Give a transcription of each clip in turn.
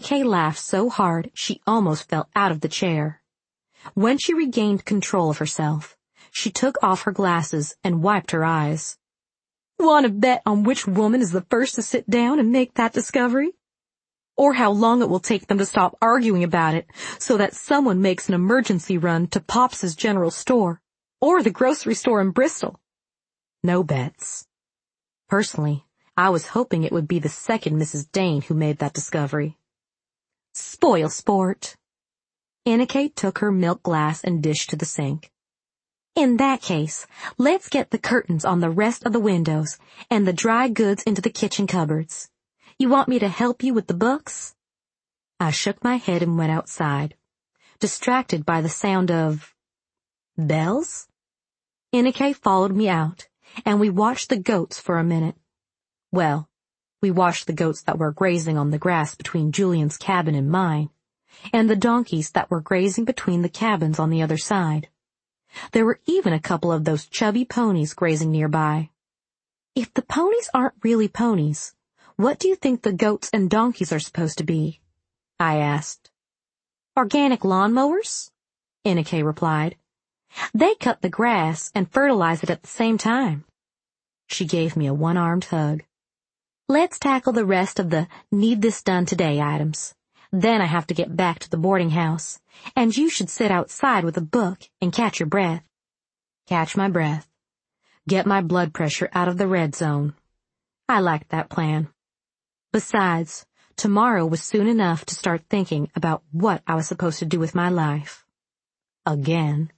Kay laughed so hard she almost fell out of the chair. When she regained control of herself, she took off her glasses and wiped her eyes. Want to bet on which woman is the first to sit down and make that discovery? Or how long it will take them to stop arguing about it so that someone makes an emergency run to Pops's General Store or the grocery store in Bristol? No bets. Personally, I was hoping it would be the second Mrs. Dane who made that discovery. Spoil sport. Ineke took her milk glass and dish to the sink. In that case, let's get the curtains on the rest of the windows and the dry goods into the kitchen cupboards. You want me to help you with the books? I shook my head and went outside, distracted by the sound of bells. Ineke followed me out, and we watched the goats for a minute. Well, we watched the goats that were grazing on the grass between Julian's cabin and mine, and the donkeys that were grazing between the cabins on the other side. There were even a couple of those chubby ponies grazing nearby. If the ponies aren't really ponies, what do you think the goats and donkeys are supposed to be? I asked. Organic lawnmowers? Ineke replied. They cut the grass and fertilize it at the same time. She gave me a one-armed hug. Let's tackle the rest of the need this done today items. Then I have to get back to the boarding house, and you should sit outside with a book and catch your breath. Catch my breath. Get my blood pressure out of the red zone. I liked that plan. Besides, tomorrow was soon enough to start thinking about what I was supposed to do with my life. Again.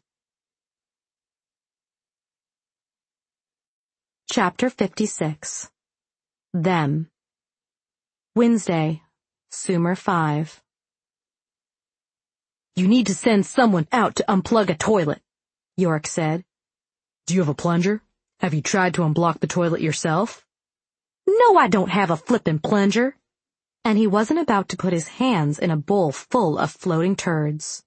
Chapter 56. Them. Wednesday, Sumer 5. You need to send someone out to unplug a toilet, Yorick said. Do you have a plunger? Have you tried to unblock the toilet yourself? No, I don't have a flippin' plunger. And he wasn't about to put his hands in a bowl full of floating turds.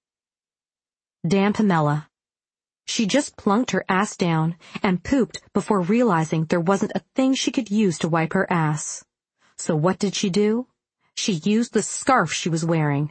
Damn Pamela. She just plunked her ass down and pooped before realizing there wasn't a thing she could use to wipe her ass. So what did she do? She used the scarf she was wearing.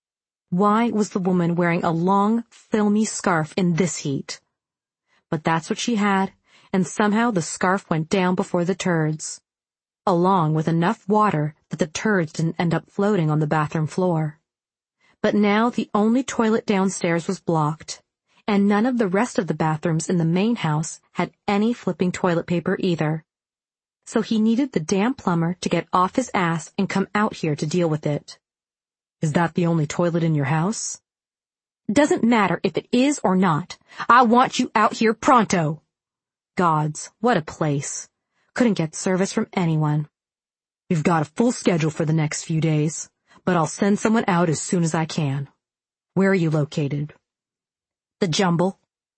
Why was the woman wearing a long, filmy scarf in this heat? But that's what she had, and somehow the scarf went down before the turds, along with enough water that the turds didn't end up floating on the bathroom floor. But now the only toilet downstairs was blocked, and none of the rest of the bathrooms in the main house had any flipping toilet paper either. So he needed the damn plumber to get off his ass and come out here to deal with it. Is that the only toilet in your house? Doesn't matter if it is or not. I want you out here pronto. Gods, what a place. Couldn't get service from anyone. We've got a full schedule for the next few days, but I'll send someone out as soon as I can. Where are you located? The Jumble.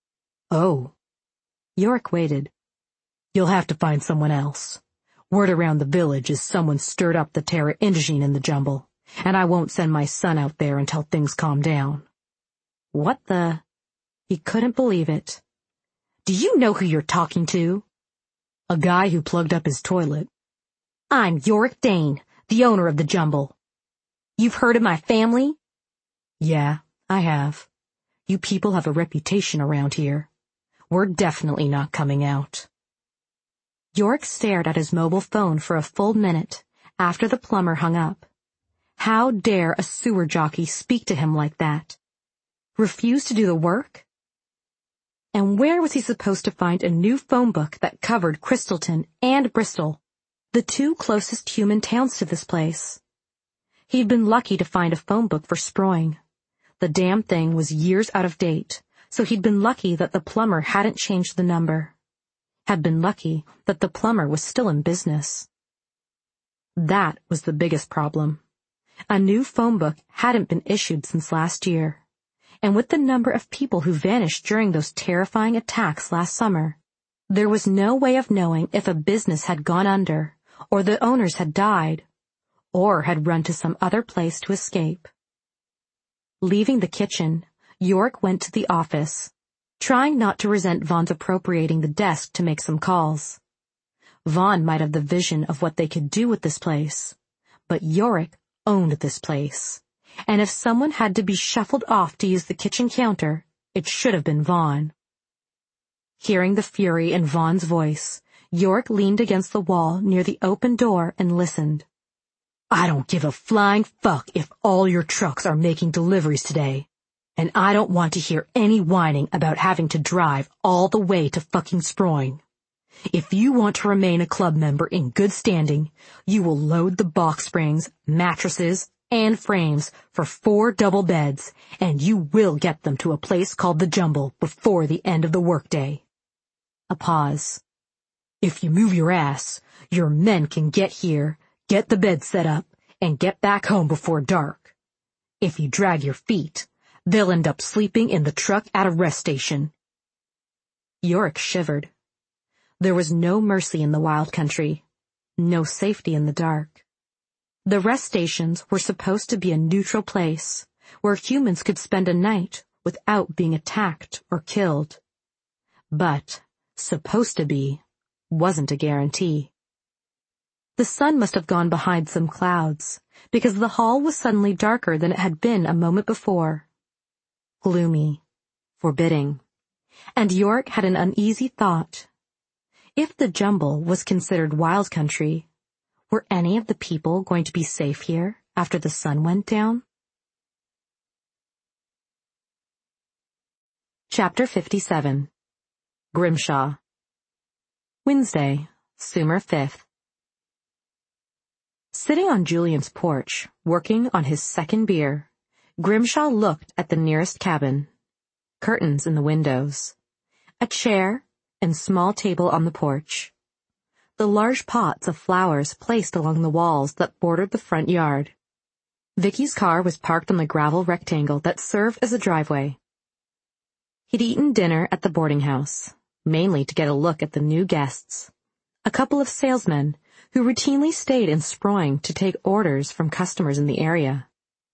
Oh. Yorick waited. You'll have to find someone else. Word around the village is someone stirred up the terror indigene in the Jumble, and I won't send my son out there until things calm down. What the? He couldn't believe it. Do you know who you're talking to? A guy who plugged up his toilet. I'm Yorick Dane, the owner of the Jumble. You've heard of my family? Yeah, I have. You people have a reputation around here. We're definitely not coming out. Yorick stared at his mobile phone for a full minute after the plumber hung up. How dare a sewer jockey speak to him like that? Refuse to do the work? And where was he supposed to find a new phone book that covered Crystalton and Bristol, the two closest human towns to this place? He'd been lucky to find a phone book for Sproing. The damn thing was years out of date, so he'd been lucky that the plumber hadn't changed the number. Had been lucky that the plumber was still in business. That was the biggest problem. A new phone book hadn't been issued since last year, and with the number of people who vanished during those terrifying attacks last summer, there was no way of knowing if a business had gone under, or the owners had died, or had run to some other place to escape. Leaving the kitchen, Yorick went to the office, trying not to resent Vaughn's appropriating the desk to make some calls. Vaughn might have the vision of what they could do with this place, but Yorick owned this place, and if someone had to be shuffled off to use the kitchen counter, it should have been Vaughn. Hearing the fury in Vaughn's voice, York leaned against the wall near the open door and listened. I don't give a flying fuck if all your trucks are making deliveries today, and I don't want to hear any whining about having to drive all the way to fucking Sproing. If you want to remain a club member in good standing, you will load the box springs, mattresses, and frames for 4 double beds, and you will get them to a place called the Jumble before the end of the workday. A pause. If you move your ass, your men can get here, get the bed set up, and get back home before dark. If you drag your feet, they'll end up sleeping in the truck at a rest station. Yorick shivered. There was no mercy in the wild country, no safety in the dark. The rest stations were supposed to be a neutral place where humans could spend a night without being attacked or killed. But supposed to be wasn't a guarantee. The sun must have gone behind some clouds, because the hall was suddenly darker than it had been a moment before. Gloomy, forbidding, and York had an uneasy thought. If the Jumble was considered wild country, were any of the people going to be safe here after the sun went down? Chapter 57. Grimshaw. Wednesday, Sumer 5th. Sitting on Julian's porch, working on his second beer, Grimshaw looked at the nearest cabin. Curtains in the windows. A chair and small table on the porch. The large pots of flowers placed along the walls that bordered the front yard. Vicky's car was parked on the gravel rectangle that served as a driveway. He'd eaten dinner at the boarding house, mainly to get a look at the new guests. A couple of salesmen who routinely stayed in Sproing to take orders from customers in the area.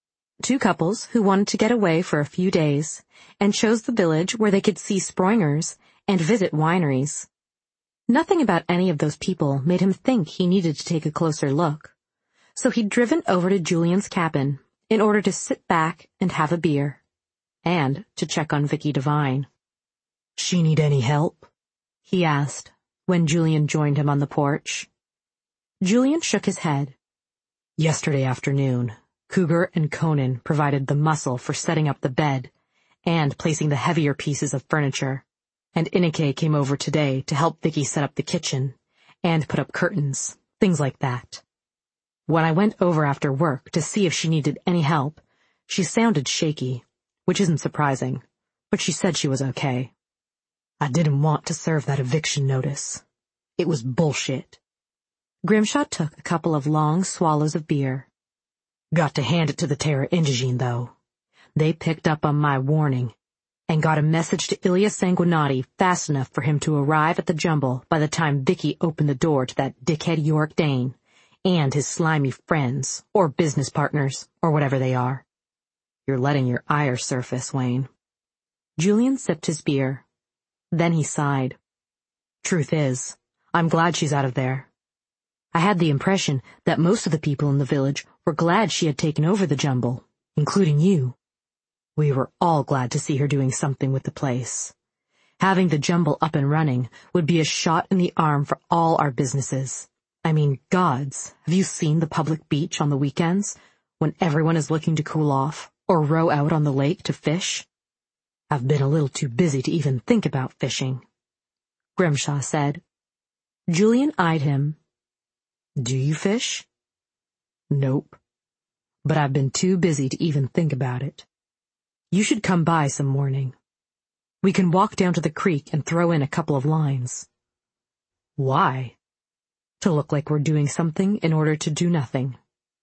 2 couples who wanted to get away for a few days and chose the village where they could see Sproingers and visit wineries. Nothing about any of those people made him think he needed to take a closer look, so he'd driven over to Julian's cabin in order to sit back and have a beer, and to check on Vicky Devine. "She need any help?" he asked when Julian joined him on the porch. Julian shook his head. Yesterday afternoon, Cougar and Conan provided the muscle for setting up the bed and placing the heavier pieces of furniture, and Inike came over today to help Vicky set up the kitchen and put up curtains, things like that. When I went over after work to see if she needed any help, she sounded shaky, which isn't surprising, but she said she was okay. I didn't want to serve that eviction notice. It was bullshit. Grimshaw took a couple of long swallows of beer. Got to hand it to the Terra Indigene, though. They picked up on my warning and got a message to Ilya Sanguinati fast enough for him to arrive at the Jumble by the time Vicky opened the door to that dickhead York Dane and his slimy friends, or business partners, or whatever they are. You're letting your ire surface, Wayne. Julian sipped his beer. Then he sighed. Truth is, I'm glad she's out of there. I had the impression that most of the people in the village were glad she had taken over the Jumble, including you. We were all glad to see her doing something with the place. Having the Jumble up and running would be a shot in the arm for all our businesses. I mean, gods, have you seen the public beach on the weekends, when everyone is looking to cool off, or row out on the lake to fish? I've been a little too busy to even think about fishing, Grimshaw said. Julian eyed him. Do you fish? Nope. But I've been too busy to even think about it. You should come by some morning. We can walk down to the creek and throw in a couple of lines. Why? To look like we're doing something in order to do nothing.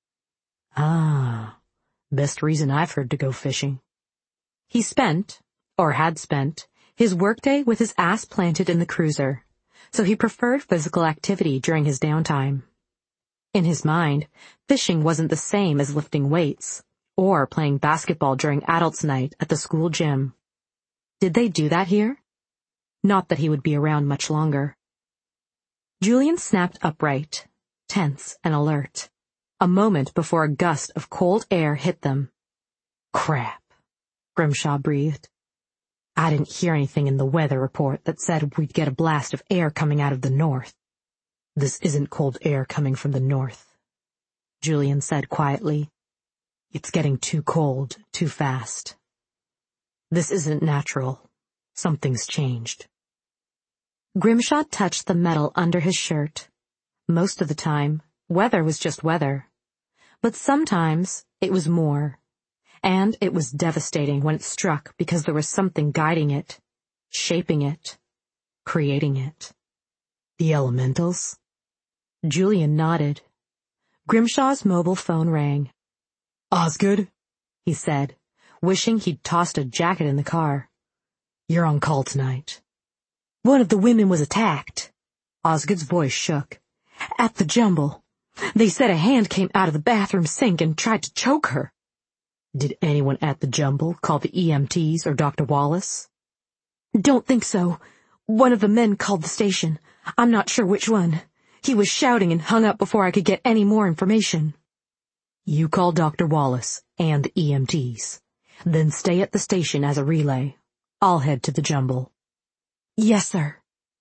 Ah, best reason I've heard to go fishing. He spent, or had spent, his workday with his ass planted in the cruiser, so he preferred physical activity during his downtime. In his mind, fishing wasn't the same as lifting weights, or playing basketball during adults' night at the school gym. Did they do that here? Not that he would be around much longer. Julian snapped upright, tense and alert. a moment before a gust of cold air hit them. "Crap," Grimshaw breathed. "I didn't hear anything in the weather report that said we'd get a blast of air coming out of the north." "This isn't cold air coming from the north," Julian said quietly. "It's getting too cold, too fast. This isn't natural. Something's changed." Grimshaw touched the metal under his shirt. Most of the time, weather was just weather. But sometimes it was more. And it was devastating when it struck because there was something guiding it, shaping it, creating it. "The elementals?" Julian nodded. Grimshaw's mobile phone rang. "Osgood," he said, wishing he'd tossed a jacket in the car. "You're on call tonight." "One of the women was attacked." Osgood's voice shook. "At the Jumble. They said a hand came out of the bathroom sink and tried to choke her." "Did anyone at the Jumble call the EMTs or Dr. Wallace?" "Don't think so. One of the men called the station. I'm not sure which one. He was shouting and hung up before I could get any more information." "You call Dr. Wallace and the EMTs. Then stay at the station as a relay. I'll head to the Jumble." "Yes, sir."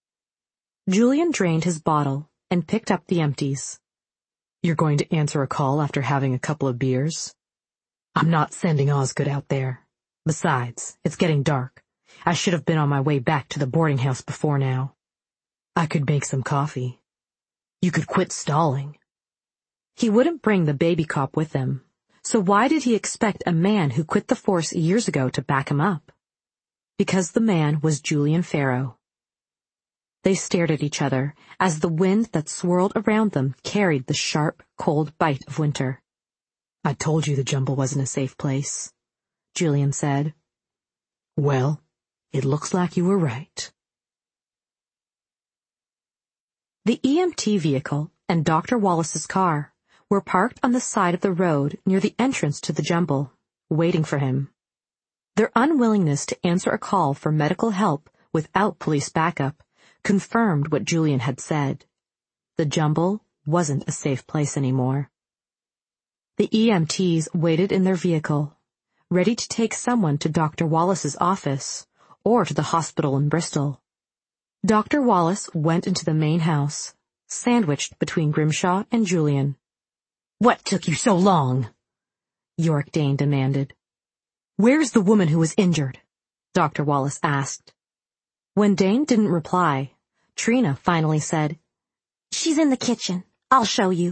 Julian drained his bottle and picked up the empties. "You're going to answer a call after having a couple of beers?" "I'm not sending Osgood out there. Besides, it's getting dark. I should have been on my way back to the boarding house before now." "I could make some coffee." "You could quit stalling." He wouldn't bring the baby cop with him, so why did he expect a man who quit the force years ago to back him up? Because the man was Julian Farrow. They stared at each other as the wind that swirled around them carried the sharp, cold bite of winter. "I told you the Jumble wasn't a safe place," Julian said. "Well, it looks like you were right." The EMT vehicle and Dr. Wallace's car were parked on the side of the road near the entrance to the Jumble, waiting for him. Their unwillingness to answer a call for medical help without police backup confirmed what Julian had said. The Jumble wasn't a safe place anymore. The EMTs waited in their vehicle, ready to take someone to Dr. Wallace's office or to the hospital in Bristol. Dr. Wallace went into the main house, sandwiched between Grimshaw and Julian. "What took you so long?" York Dane demanded. "Where's the woman who was injured?" Dr. Wallace asked. When Dane didn't reply, Trina finally said, "She's in the kitchen. I'll show you."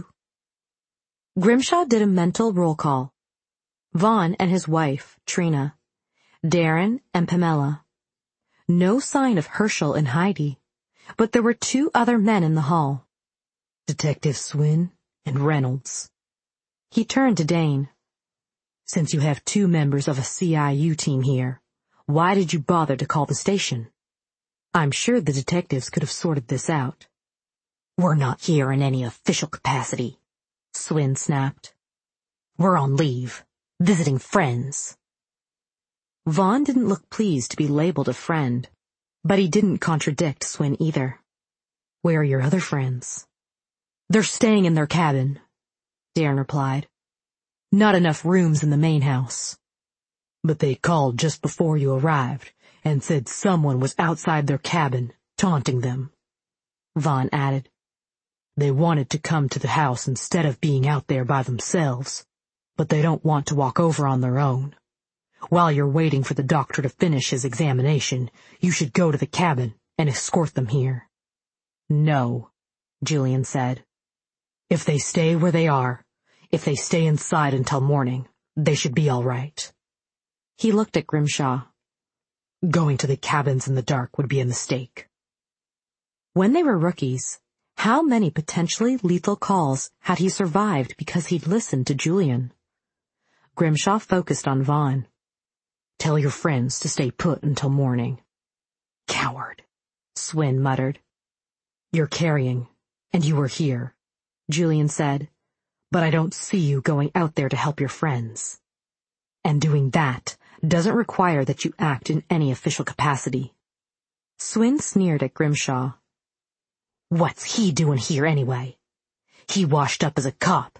Grimshaw did a mental roll call. Vaughn and his wife, Trina. Darren and Pamela. No sign of Herschel and Heidi, but there were two other men in the hall. Detective Swin and Reynolds. He turned to Dane. "Since you have two members of a CIU team here, why did you bother to call the station? I'm sure the detectives could have sorted this out." "We're not here in any official capacity," Swin snapped. "We're on leave, visiting friends." Vaughn didn't look pleased to be labeled a friend, but he didn't contradict Swin either. "Where are your other friends?" "They're staying in their cabin," Darren replied. "Not enough rooms in the main house." "But they called just before you arrived and said someone was outside their cabin, taunting them," Vaughn added. "They wanted to come to the house instead of being out there by themselves, but they don't want to walk over on their own. While you're waiting for the doctor to finish his examination, you should go to the cabin and escort them here." "No," Julian said. "If they stay where they are, if they stay inside until morning, they should be all right." He looked at Grimshaw. "Going to the cabins in the dark would be a mistake." When they were rookies, how many potentially lethal calls had he survived because he'd listened to Julian? Grimshaw focused on Vaughn. "Tell your friends to stay put until morning." "Coward," Swin muttered. "You're carrying, and you were here," Julian said, "but I don't see you going out there to help your friends. And doing that doesn't require that you act in any official capacity." Swin sneered at Grimshaw. "What's he doing here anyway? He washed up as a cop,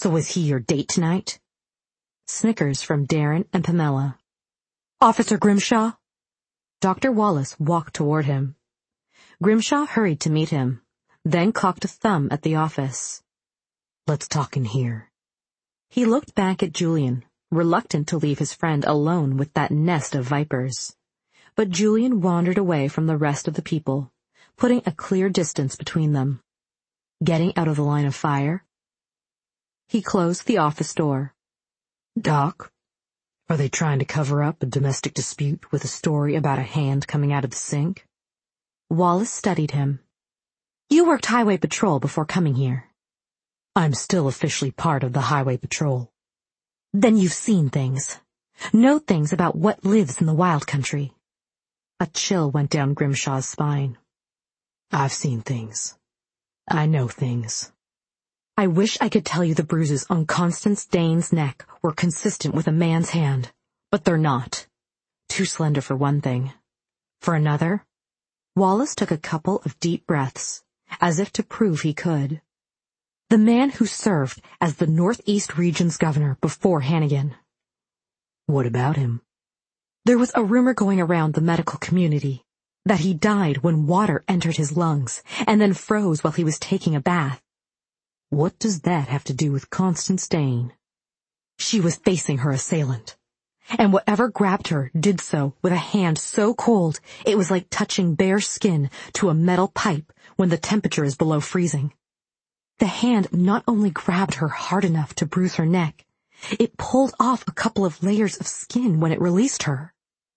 So was he your date tonight? Snickers from Darren and Pamela. Officer Grimshaw? Dr. Wallace walked toward him. Grimshaw hurried to meet him, then cocked a thumb at the office. Let's talk in here. He looked back at Julian, reluctant to leave his friend alone with that nest of vipers. But Julian wandered away from the rest of the people, putting a clear distance between them. Getting out of the line of fire, he closed the office door. Doc, are they trying to cover up a domestic dispute with a story about a hand coming out of the sink? Wallace studied him. You worked highway patrol before coming here. I'm still officially part of the highway patrol. Then you've seen things. Know things about what lives in the wild country. A chill went down Grimshaw's spine. I've seen things. I know things. I wish I could tell you the bruises on Constance Dane's neck were consistent with a man's hand, but they're not. Too slender for one thing. For another, Wallace took a couple of deep breaths, as if to prove he could. The man who served as the Northeast Region's governor before Hannigan. What about him? There was a rumor going around the medical community that he died when water entered his lungs and then froze while he was taking a bath. What does that have to do with Constance Dane? She was facing her assailant, and whatever grabbed her did so with a hand so cold it was like touching bare skin to a metal pipe when the temperature is below freezing. The hand not only grabbed her hard enough to bruise her neck, it pulled off a couple of layers of skin when it released her.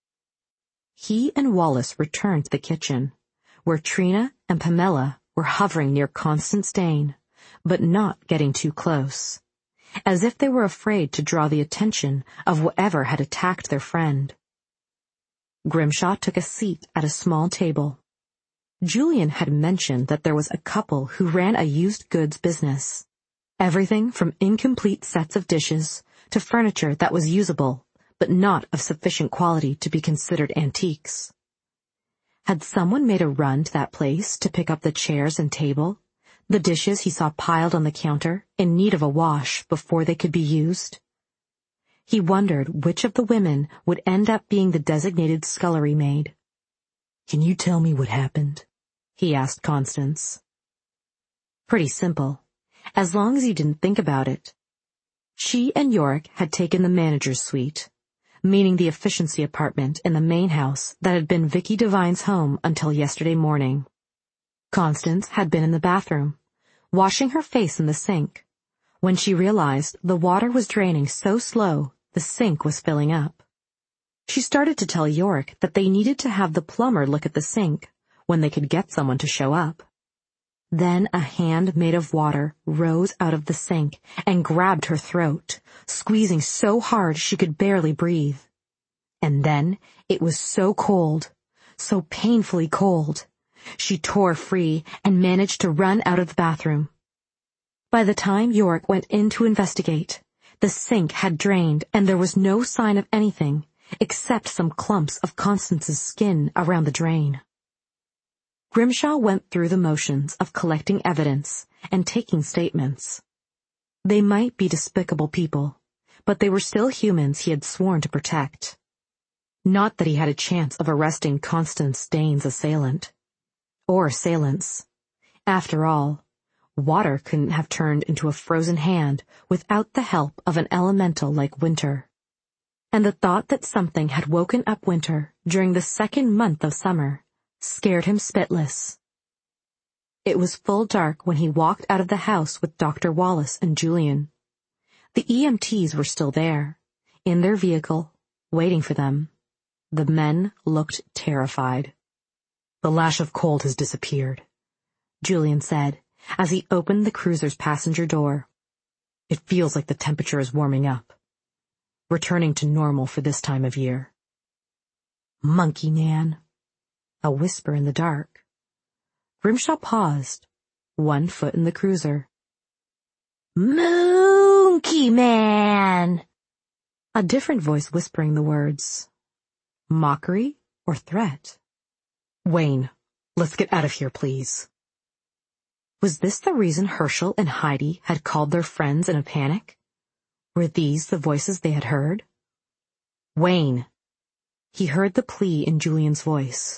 He and Wallace returned to the kitchen, where Trina and Pamela were hovering near Constance Dane, but not getting too close, as if they were afraid to draw the attention of whatever had attacked their friend. Grimshaw took a seat at a small table. Julian had mentioned that there was a couple who ran a used goods business. Everything from incomplete sets of dishes to furniture that was usable, but not of sufficient quality to be considered antiques. Had someone made a run to that place to pick up the chairs and table, the dishes he saw piled on the counter in need of a wash before they could be used? He wondered which of the women would end up being the designated scullery maid. Can you tell me what happened? He asked Constance. Pretty simple, as long as you didn't think about it. She and Yorick had taken the manager's suite, meaning the efficiency apartment in the main house that had been Vicky Devine's home until yesterday morning. Constance had been in the bathroom, washing her face in the sink, when she realized the water was draining so slow the sink was filling up. She started to tell Yorick that they needed to have the plumber look at the sink when they could get someone to show up. Then a hand made of water rose out of the sink and grabbed her throat, squeezing so hard she could barely breathe. And then it was so cold, so painfully cold. She tore free and managed to run out of the bathroom. By the time Yorick went in to investigate, the sink had drained and there was no sign of anything except some clumps of Constance's skin around the drain. Grimshaw went through the motions of collecting evidence and taking statements. They might be despicable people, but they were still humans he had sworn to protect. Not that he had a chance of arresting Constance Dane's assailant. Or assailants. After all, water couldn't have turned into a frozen hand without the help of an elemental like Winter. And the thought that something had woken up Winter during the second month of summer scared him spitless. It was full dark when he walked out of the house with Dr. Wallace and Julian. The EMTs were still there, in their vehicle, waiting for them. The men looked terrified. The lash of cold has disappeared, Julian said, as he opened the cruiser's passenger door. It feels like the temperature is warming up, returning to normal for this time of year. Monkey man. A whisper in the dark. Grimshaw paused, one foot in the cruiser. Monkey man! A different voice whispering the words. Mockery or threat? Wayne, let's get out of here, please. Was this the reason Herschel and Heidi had called their friends in a panic? Were these the voices they had heard? Wayne. He heard the plea in Julian's voice.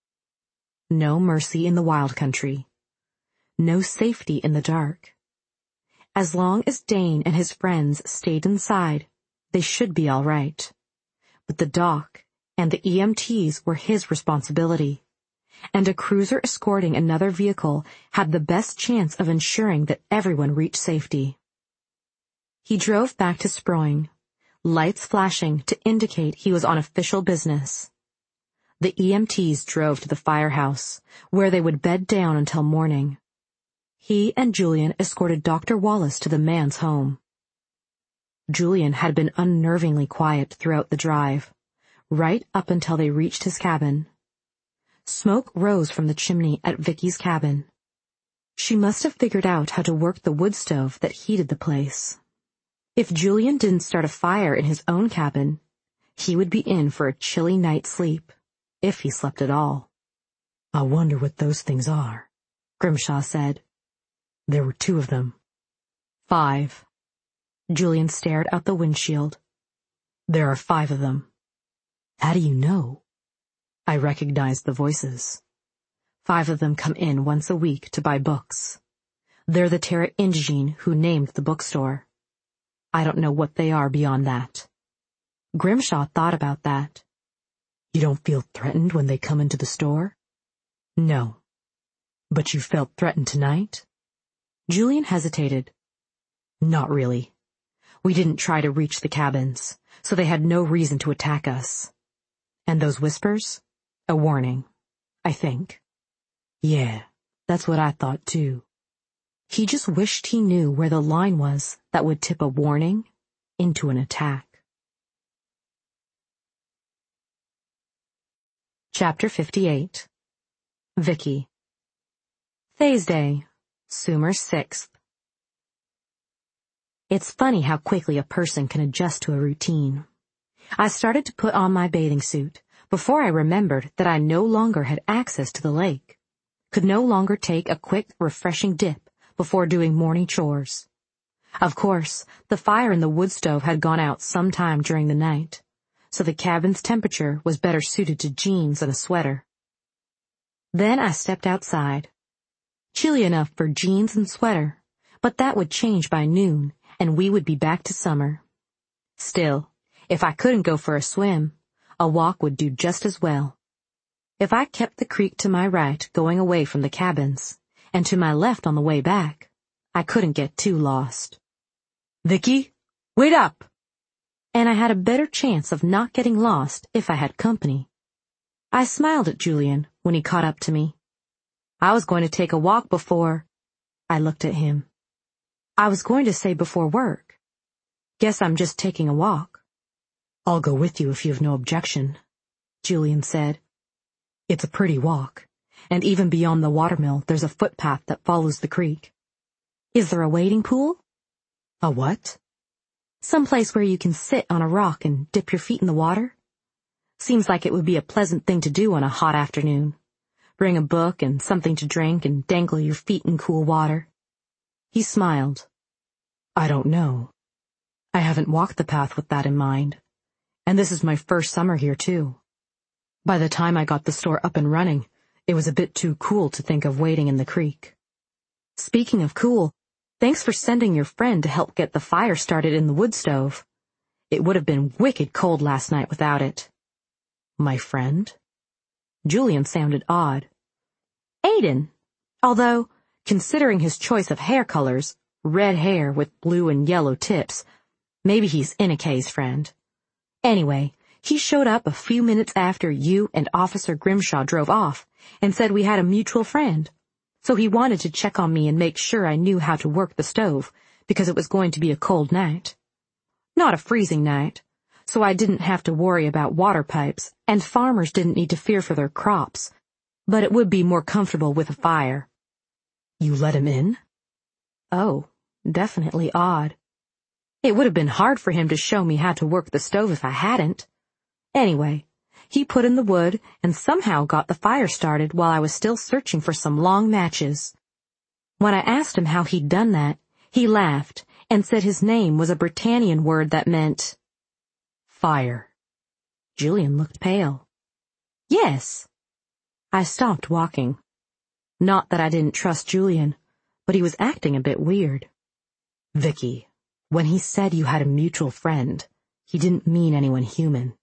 No mercy in the wild country. No safety in the dark. As long as Dane and his friends stayed inside, they should be all right. But the dock and the EMTs were his responsibility, and a cruiser escorting another vehicle had the best chance of ensuring that everyone reached safety. He drove back to Sproing, lights flashing to indicate he was on official business. The EMTs drove to the firehouse, where they would bed down until morning. He and Julian escorted Dr. Wallace to the man's home. Julian had been unnervingly quiet throughout the drive, right up until they reached his cabin. Smoke rose from the chimney at Vicky's cabin. She must have figured out how to work the wood stove that heated the place. If Julian didn't start a fire in his own cabin, he would be in for a chilly night's sleep, if he slept at all. I wonder what those things are, Grimshaw said. There were 2 of them. 5. Julian stared out the windshield. There are 5 of them. How do you know? I recognized the voices. 5 of them come in once a week to buy books. They're the Terra Indigene who named the bookstore. I don't know what they are beyond that. Grimshaw thought about that. You don't feel threatened when they come into the store? No. But you felt threatened tonight? Julian hesitated. Not really. We didn't try to reach the cabins, so they had no reason to attack us. And those whispers? A warning, I think. Yeah, that's what I thought too. He just wished he knew where the line was that would tip a warning into an attack. Chapter 58. Vicky. Thursday, Sumer 6th. It's funny how quickly a person can adjust to a routine. I started to put on my bathing suit before I remembered that I no longer had access to the lake, could no longer take a quick, refreshing dip before doing morning chores. Of course, the fire in the wood stove had gone out some time during the night, so the cabin's temperature was better suited to jeans and a sweater. Then I stepped outside. Chilly enough for jeans and sweater, but that would change by noon, and we would be back to summer. Still, if I couldn't go for a swim, a walk would do just as well. If I kept the creek to my right going away from the cabins, and to my left on the way back, I couldn't get too lost. Vicky, wait up! And I had a better chance of not getting lost if I had company. I smiled at Julian when he caught up to me. I was going to take a walk before... I looked at him. I was going to say before work. Guess I'm just taking a walk. I'll go with you if you have no objection, Julian said. It's a pretty walk, and even beyond the watermill there's a footpath that follows the creek. Is there a wading pool? A what? Someplace where you can sit on a rock and dip your feet in the water? Seems like it would be a pleasant thing to do on a hot afternoon. Bring a book and something to drink and dangle your feet in cool water. He smiled. I don't know. I haven't walked the path with that in mind. And this is my first summer here, too. By the time I got the store up and running, it was a bit too cool to think of wading in the creek. Speaking of cool, thanks for sending your friend to help get the fire started in the wood stove. It would have been wicked cold last night without it. My friend? Julian sounded odd. Aiden. Although, considering his choice of hair colors, red hair with blue and yellow tips, maybe he's Inike's friend. Anyway, he showed up a few minutes after you and Officer Grimshaw drove off and said we had a mutual friend. So he wanted to check on me and make sure I knew how to work the stove, because it was going to be a cold night. Not a freezing night, so I didn't have to worry about water pipes, and farmers didn't need to fear for their crops, but it would be more comfortable with a fire. You let him in? Oh, definitely odd. It would have been hard for him to show me how to work the stove if I hadn't. Anyway, he put in the wood and somehow got the fire started while I was still searching for some long matches. When I asked him how he'd done that, he laughed and said his name was a Britannian word that meant fire. Julian looked pale. Yes. I stopped walking. Not that I didn't trust Julian, but he was acting a bit weird. Vicky, when he said you had a mutual friend, he didn't mean anyone human.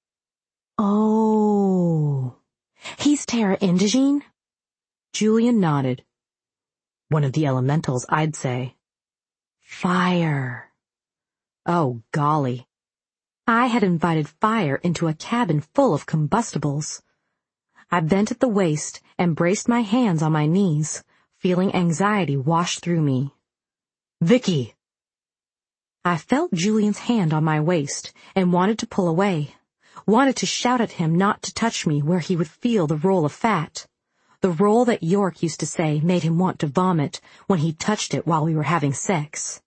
Oh, he's Terra Indogene? Julian nodded. One of the elementals, I'd say. Fire. Oh, golly. I had invited fire into a cabin full of combustibles. I bent at the waist and braced my hands on my knees, feeling anxiety wash through me. Vicky! I felt Julian's hand on my waist and wanted to pull away, wanted to shout at him not to touch me where he would feel the roll of fat, the roll that York used to say made him want to vomit when he touched it while we were having sex.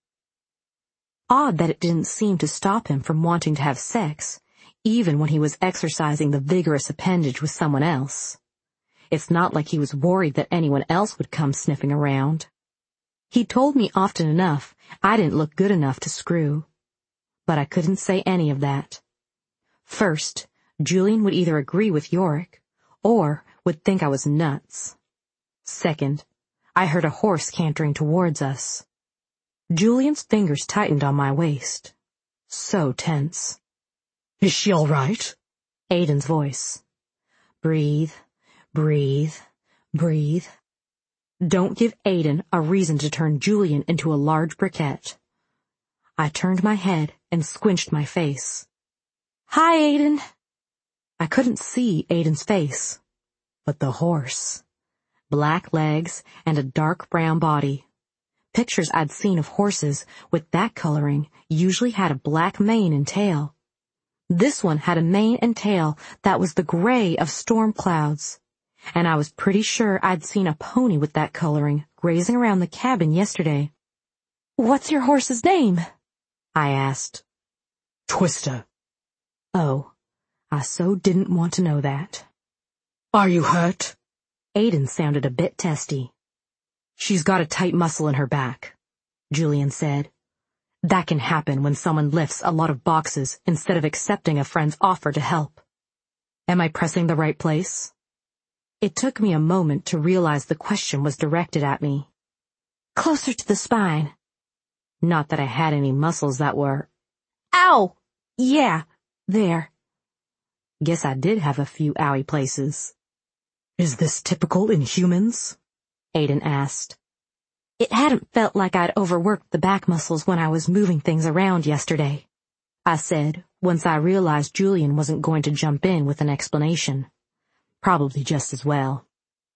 Odd that it didn't seem to stop him from wanting to have sex, even when he was exercising the vigorous appendage with someone else. It's not like he was worried that anyone else would come sniffing around. He told me often enough I didn't look good enough to screw. But I couldn't say any of that. First, Julian would either agree with Yorick, or would think I was nuts. Second, I heard a horse cantering towards us. Julian's fingers tightened on my waist. So tense. Is she all right? Aiden's voice. Breathe, breathe, breathe. Don't give Aiden a reason to turn Julian into a large briquette. I turned my head and squinched my face. Hi, Aiden. I couldn't see Aiden's face, but the horse. Black legs and a dark brown body. Pictures I'd seen of horses with that coloring usually had a black mane and tail. This one had a mane and tail that was the gray of storm clouds, and I was pretty sure I'd seen a pony with that coloring grazing around the cabin yesterday. What's your horse's name? I asked. Twister. Oh, I so didn't want to know that. Are you hurt? Aiden sounded a bit testy. She's got a tight muscle in her back, Julian said. That can happen when someone lifts a lot of boxes instead of accepting a friend's offer to help. Am I pressing the right place? It took me a moment to realize the question was directed at me. Closer to the spine. Not that I had any muscles that were... Ow! Yeah, there. Guess I did have a few owie places. Is this typical in humans? Aiden asked. It hadn't felt like I'd overworked the back muscles when I was moving things around yesterday, I said, once I realized Julian wasn't going to jump in with an explanation. Probably just as well.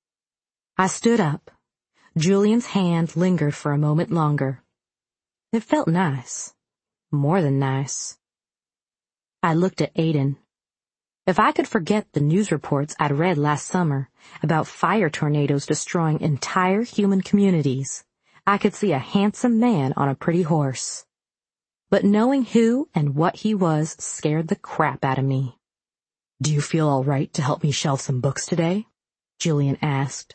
I stood up. Julian's hand lingered for a moment longer. It felt nice. More than nice. I looked at Aiden. If I could forget the news reports I'd read last summer about fire tornadoes destroying entire human communities, I could see a handsome man on a pretty horse. But knowing who and what he was scared the crap out of me. Do you feel all right to help me shelve some books today? Julian asked.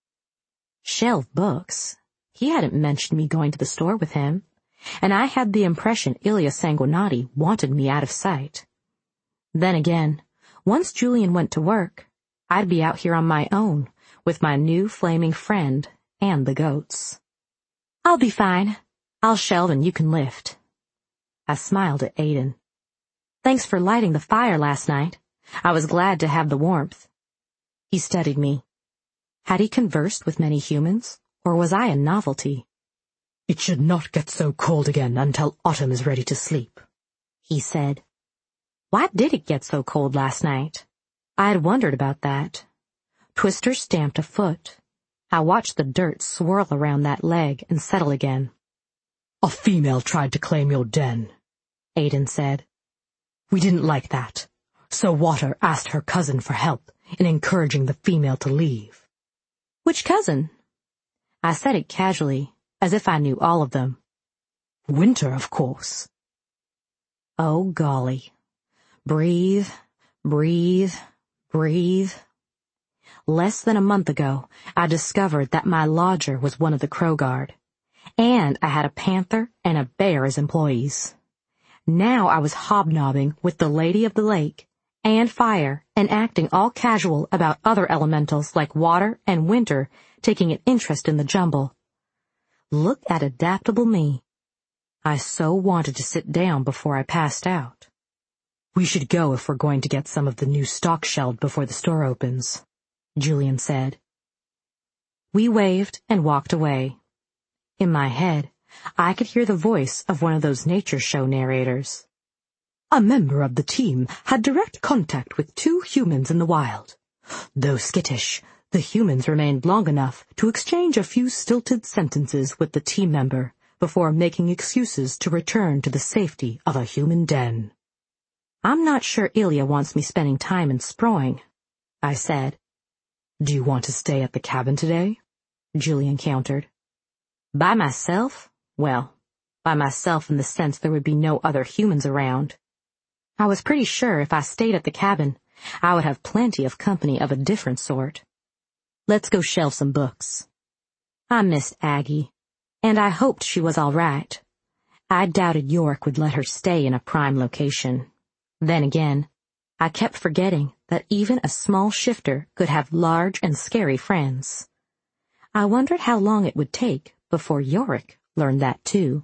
Shelve books? He hadn't mentioned me going to the store with him, and I had the impression Ilya Sanguinati wanted me out of sight. Then again, once Julian went to work, I'd be out here on my own with my new flaming friend and the goats. I'll be fine. I'll shelve and you can lift. I smiled at Aiden. Thanks for lighting the fire last night. I was glad to have the warmth. He studied me. Had he conversed with many humans, or was I a novelty? It should not get so cold again until Autumn is ready to sleep, he said. Why did it get so cold last night? I had wondered about that. Twister stamped a foot. I watched the dirt swirl around that leg and settle again. A female tried to claim your den, Aiden said. We didn't like that, so Water asked her cousin for help in encouraging the female to leave. Which cousin? I said it casually, as if I knew all of them. Winter, of course. Oh, golly. Breathe, breathe, breathe. Less than a month ago, I discovered that my lodger was one of the Crow Guard, and I had a panther and a bear as employees. Now I was hobnobbing with the Lady of the Lake and Fire and acting all casual about other elementals like water and winter taking an interest in the jumble. Look at adaptable me. I so wanted to sit down before I passed out. "We should go if we're going to get some of the new stock shelled before the store opens," Julian said. We waved and walked away. In my head, I could hear the voice of one of those nature show narrators. "A member of the team had direct contact with 2 humans in the wild. Though skittish, the humans remained long enough to exchange a few stilted sentences with the team member before making excuses to return to the safety of a human den." "I'm not sure Ilya wants me spending time in Sproing," I said. "Do you want to stay at the cabin today?" Julian countered. "By myself? Well, by myself in the sense there would be no other humans around. I was pretty sure if I stayed at the cabin, I would have plenty of company of a different sort. Let's go shelve some books." I missed Aggie, and I hoped she was all right. I doubted York would let her stay in a prime location. Then again, I kept forgetting that even a small shifter could have large and scary friends. I wondered how long it would take before Yorick learned that too.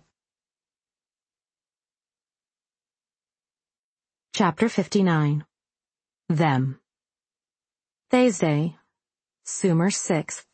Chapter 59. Them. Thursday, Sumer 6th.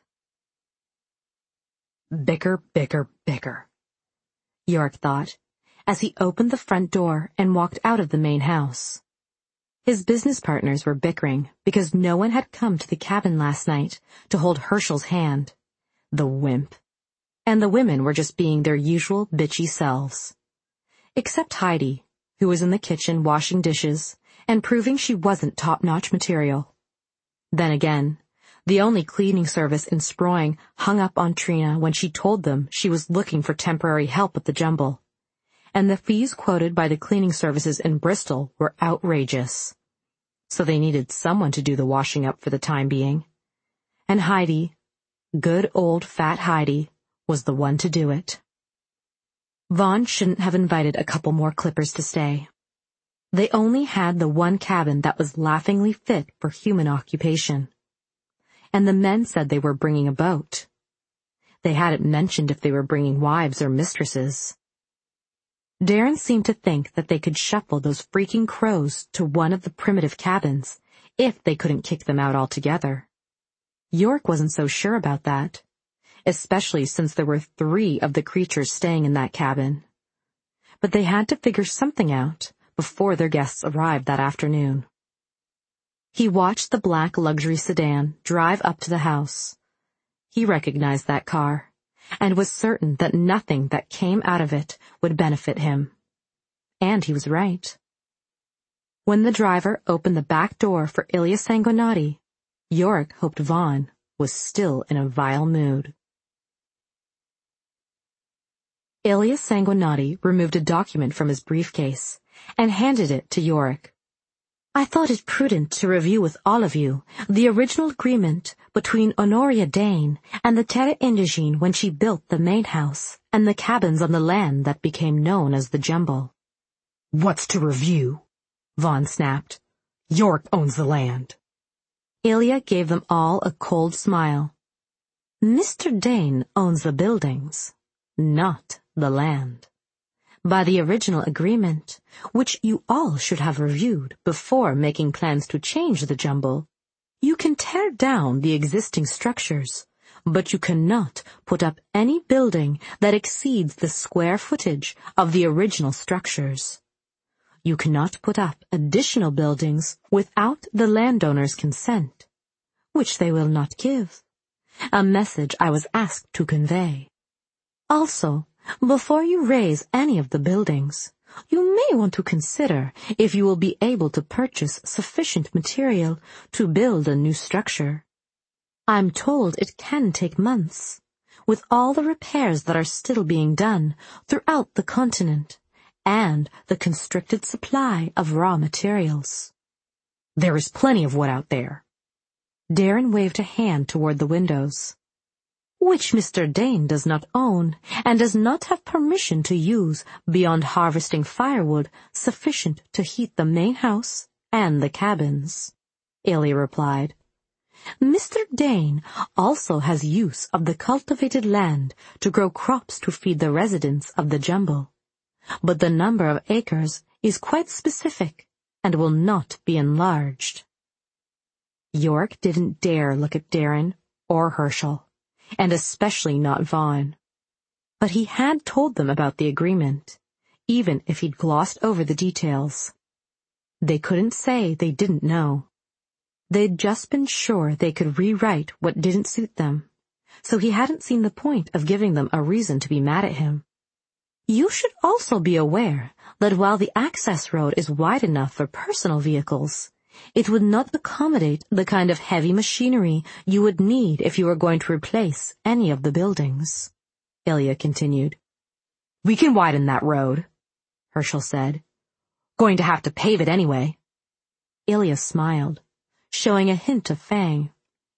Bicker, bicker, bicker, Yorick thought, as he opened the front door and walked out of the main house. His business partners were bickering because no one had come to the cabin last night to hold Herschel's hand. The wimp. And the women were just being their usual bitchy selves. Except Heidi, who was in the kitchen washing dishes and proving she wasn't top-notch material. Then again, the only cleaning service in Sproing hung up on Trina when she told them she was looking for temporary help with the jumble. And the fees quoted by the cleaning services in Bristol were outrageous. So they needed someone to do the washing up for the time being. And Heidi, good old fat Heidi, was the one to do it. Vaughn shouldn't have invited a couple more clippers to stay. They only had the one cabin that was laughingly fit for human occupation. And the men said they were bringing a boat. They hadn't mentioned if they were bringing wives or mistresses. Darren seemed to think that they could shuffle those freaking crows to one of the primitive cabins if they couldn't kick them out altogether. York wasn't so sure about that, especially since there were 3 of the creatures staying in that cabin. But they had to figure something out before their guests arrived that afternoon. He watched the black luxury sedan drive up to the house. He recognized that car, and was certain that nothing that came out of it would benefit him. And he was right. When the driver opened the back door for Ilya Sanguinati, Yorick hoped Vaughn was still in a vile mood. Ilya Sanguinati removed a document from his briefcase and handed it to Yorick. "I thought it prudent to review with all of you the original agreement between Honoria Dane and the Terra Indigene when she built the main house and the cabins on the land that became known as the Jumble." "What's to review?" Vaughn snapped. "York owns the land." Ilya gave them all a cold smile. "Mr. Dane owns the buildings, not the land. By the original agreement, which you all should have reviewed before making plans to change the Jumble, you can tear down the existing structures, but you cannot put up any building that exceeds the square footage of the original structures. You cannot put up additional buildings without the landowner's consent, which they will not give, a message I was asked to convey. Also, before you raise any of the buildings, you may want to consider if you will be able to purchase sufficient material to build a new structure. I'm told it can take months, with all the repairs that are still being done throughout the continent, and the constricted supply of raw materials." "There is plenty of wood out there." Darren waved a hand toward the windows, which Mr. Dane does not own and does not have permission to use beyond harvesting firewood sufficient to heat the main house and the cabins, Ilya replied. Mr. Dane also has use of the cultivated land to grow crops to feed the residents of the jumble, but the number of acres is quite specific and will not be enlarged. Yorick didn't dare look at Darren or Herschel, and especially not Vaughn. But he had told them about the agreement, even if he'd glossed over the details. They couldn't say they didn't know. They'd just been sure they could rewrite what didn't suit them, so he hadn't seen the point of giving them a reason to be mad at him. You should also be aware that while the access road is wide enough for personal vehicles, it would not accommodate the kind of heavy machinery you would need if you were going to replace any of the buildings, Ilya continued. We can widen that road, Herschel said. Going to have to pave it anyway. Ilya smiled, showing a hint of fang.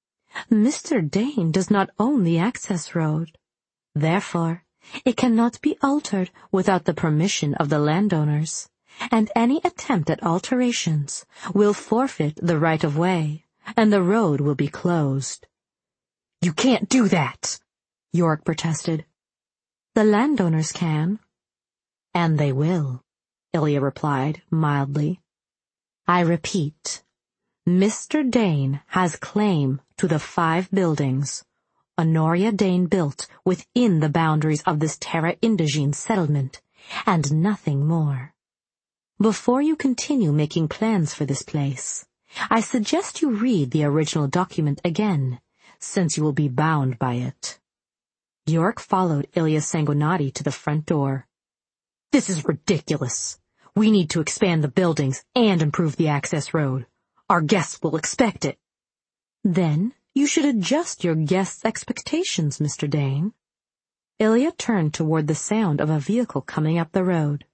Mr. Dane does not own the access road. Therefore, it cannot be altered without the permission of the landowners, and any attempt at alterations will forfeit the right of way, and the road will be closed. You can't do that, Yorick protested. The landowners can. And they will, Ilya replied mildly. I repeat, Mr. Dane has claim to the 5 buildings Honoria Dane built within the boundaries of this Terra Indigene settlement, and nothing more. Before you continue making plans for this place, I suggest you read the original document again, since you will be bound by it. Yorick followed Ilya Sanguinati to the front door. This is ridiculous. We need to expand the buildings and improve the access road. Our guests will expect it. Then you should adjust your guests' expectations, Mr. Dane. Ilya turned toward the sound of a vehicle coming up the road.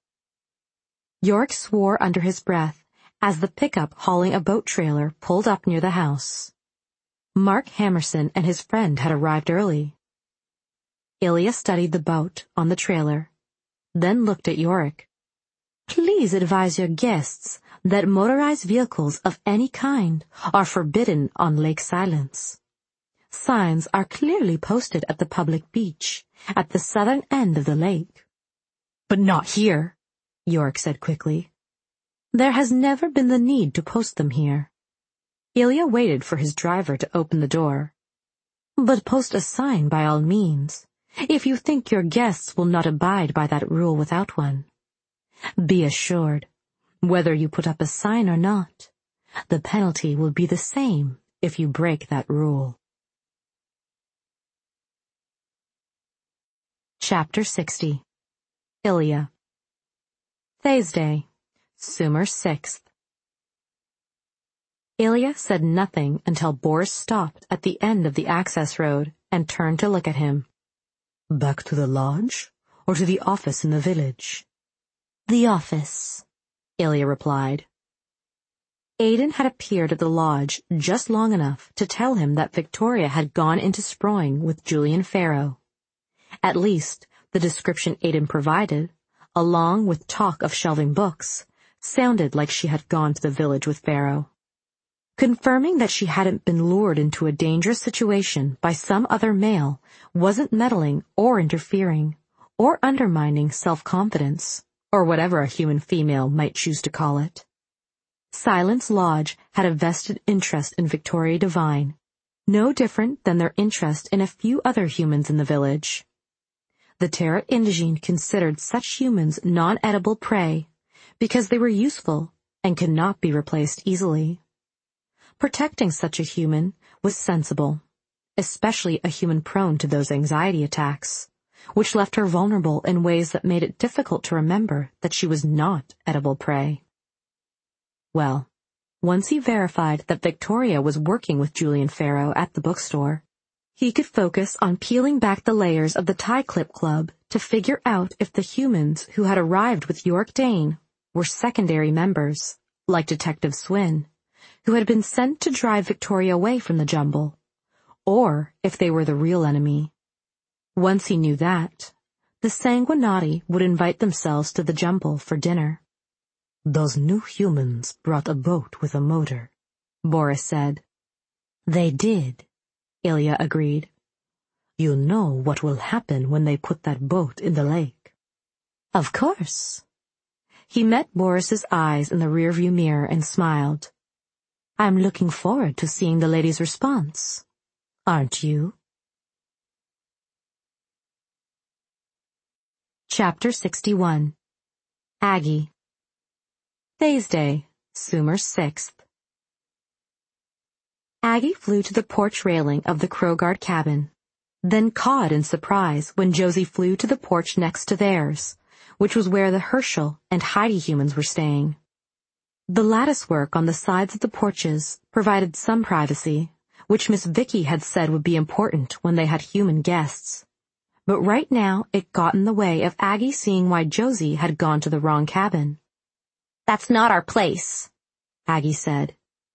Yorick swore under his breath as the pickup hauling a boat trailer pulled up near the house. Mark Hammerson and his friend had arrived early. Ilya studied the boat on the trailer, then looked at Yorick. Please advise your guests that motorized vehicles of any kind are forbidden on Lake Silence. Signs are clearly posted at the public beach, at the southern end of the lake. But not here, Yorick said quickly. There has never been the need to post them here. Ilya waited for his driver to open the door. But post a sign by all means, if you think your guests will not abide by that rule without one. Be assured, whether you put up a sign or not, the penalty will be the same if you break that rule. Chapter 60. Ilya. Thursday, Sumer 6th. Ilya said nothing until Boris stopped at the end of the access road and turned to look at him. Back to the lodge, or to the office in the village? The office, Ilya replied. Aidan had appeared at the lodge just long enough to tell him that Victoria had gone into Sproing with Julian Farrow. At least, the description Aidan provided, along with talk of shelving books, sounded like she had gone to the village with Farrow. Confirming that she hadn't been lured into a dangerous situation by some other male wasn't meddling or interfering, or undermining self-confidence, or whatever a human female might choose to call it. Silence Lodge had a vested interest in Victoria Devine, no different than their interest in a few other humans in the village. The Terra Indigene considered such humans non-edible prey because they were useful and could not be replaced easily. Protecting such a human was sensible, especially a human prone to those anxiety attacks, which left her vulnerable in ways that made it difficult to remember that she was not edible prey. Well, once he verified that Victoria was working with Julian Farrow at the bookstore, he could focus on peeling back the layers of the Tie Clip Club to figure out if the humans who had arrived with Yorick Dane were secondary members, like Detective Swin, who had been sent to drive Victoria away from the jumble, or if they were the real enemy. Once he knew that, the Sanguinati would invite themselves to the jumble for dinner. "Those new humans brought a boat with a motor," Boris said. "They did," Ilya agreed. "You know what will happen when they put that boat in the lake?" "Of course." He met Boris's eyes in the rearview mirror and smiled. "I'm looking forward to seeing the lady's response. Aren't you?" Chapter 61. Aggie. Thursday, Sumer 6th. Aggie flew to the porch railing of the Krogard cabin, then cawed in surprise when Josie flew to the porch next to theirs, which was where the Herschel and Heidi humans were staying. The latticework on the sides of the porches provided some privacy, which Miss Vicky had said would be important when they had human guests. But right now it got in the way of Aggie seeing why Josie had gone to the wrong cabin. "That's not our place," Aggie said.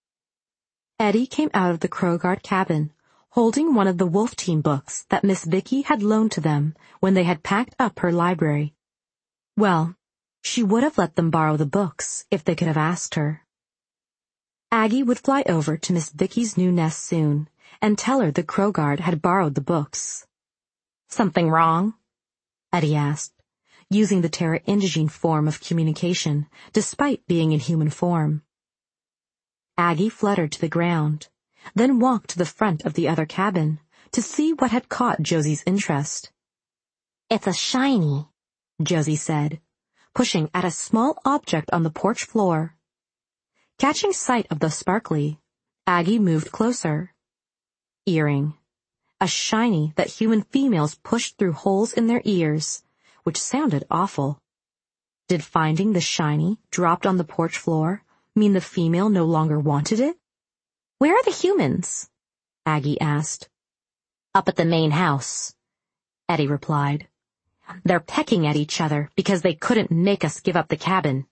Eddie came out of the Krogard cabin, holding one of the Wolf Team books that Miss Vicky had loaned to them when they had packed up her library. Well, she would have let them borrow the books if they could have asked her. Aggie would fly over to Miss Vicky's new nest soon and tell her the Krogard had borrowed the books. "Something wrong?" Eddie asked, using the Terra Indigene form of communication, despite being in human form. Aggie fluttered to the ground, then walked to the front of the other cabin to see what had caught Josie's interest. "It's a shiny," Josie said, pushing at a small object on the porch floor. Catching sight of the sparkly, Aggie moved closer. Earring. A shiny that human females pushed through holes in their ears, which sounded awful. Did finding the shiny dropped on the porch floor mean the female no longer wanted it? "Where are the humans?" Aggie asked. "Up at the main house," Eddie replied. "They're pecking at each other because they couldn't make us give up the cabin."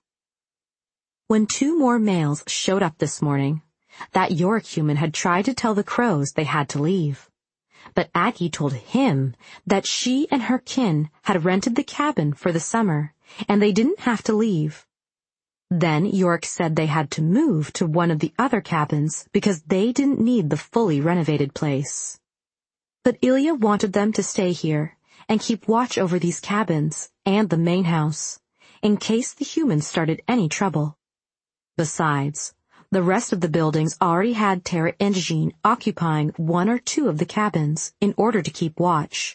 When 2 more males showed up this morning, that Yorick human had tried to tell the crows they had to leave. But Aggie told him that she and her kin had rented the cabin for the summer, and they didn't have to leave. Then Yorick said they had to move to one of the other cabins because they didn't need the fully renovated place. But Ilya wanted them to stay here and keep watch over these cabins and the main house, in case the humans started any trouble. Besides, the rest of the buildings already had Terra Indigene occupying 1 or 2 of the cabins in order to keep watch.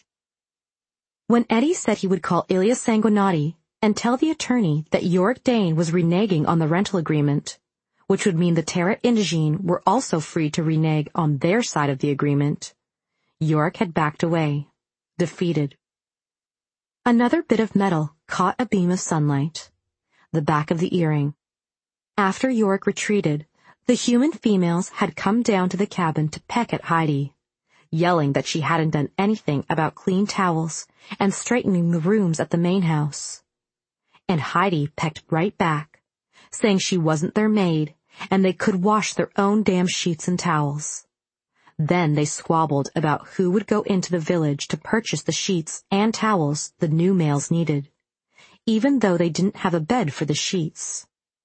When Eddie said he would call Ilya Sanguinati and tell the attorney that Yorick Dane was reneging on the rental agreement, which would mean the Terra Indigene were also free to renege on their side of the agreement, Yorick had backed away, defeated. Another bit of metal caught a beam of sunlight, the back of the earring. After Yorick retreated, the human females had come down to the cabin to peck at Heidi, yelling that she hadn't done anything about clean towels and straightening the rooms at the main house. And Heidi pecked right back, saying she wasn't their maid and they could wash their own damn sheets and towels. Then they squabbled about who would go into the village to purchase the sheets and towels the new males needed, even though they didn't have a bed for the sheets.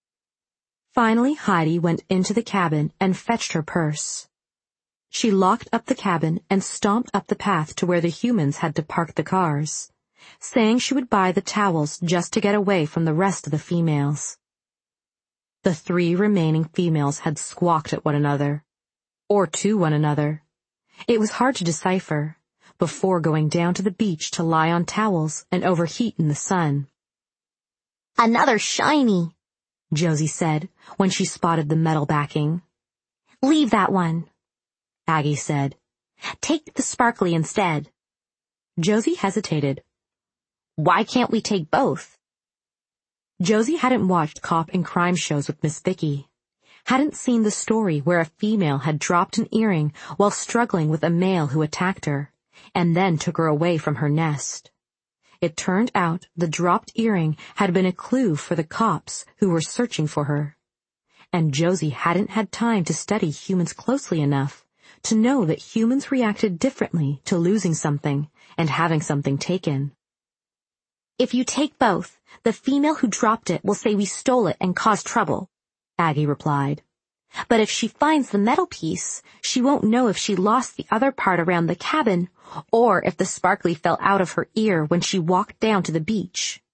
Finally, Heidi went into the cabin and fetched her purse. She locked up the cabin and stomped up the path to where the humans had to park the cars, saying she would buy the towels just to get away from the rest of the females. The 3 remaining females had squawked at one another, or to one another. It was hard to decipher, before going down to the beach to lie on towels and overheat in the sun. "Another shiny," Josie said when she spotted the metal backing. "Leave that one," Aggie said. "Take the sparkly instead." Josie hesitated. "Why can't we take both?" Josie hadn't watched cop and crime shows with Miss Vicky, hadn't seen the story where a female had dropped an earring while struggling with a male who attacked her, and then took her away from her nest. It turned out the dropped earring had been a clue for the cops who were searching for her. and Josie hadn't had time to study humans closely enough to know that humans reacted differently to losing something and having something taken. "If you take both, the female who dropped it will say we stole it and caused trouble," Aggie replied. "But if she finds the metal piece, she won't know if she lost the other part around the cabin or if the sparkly fell out of her ear when she walked down to the beach."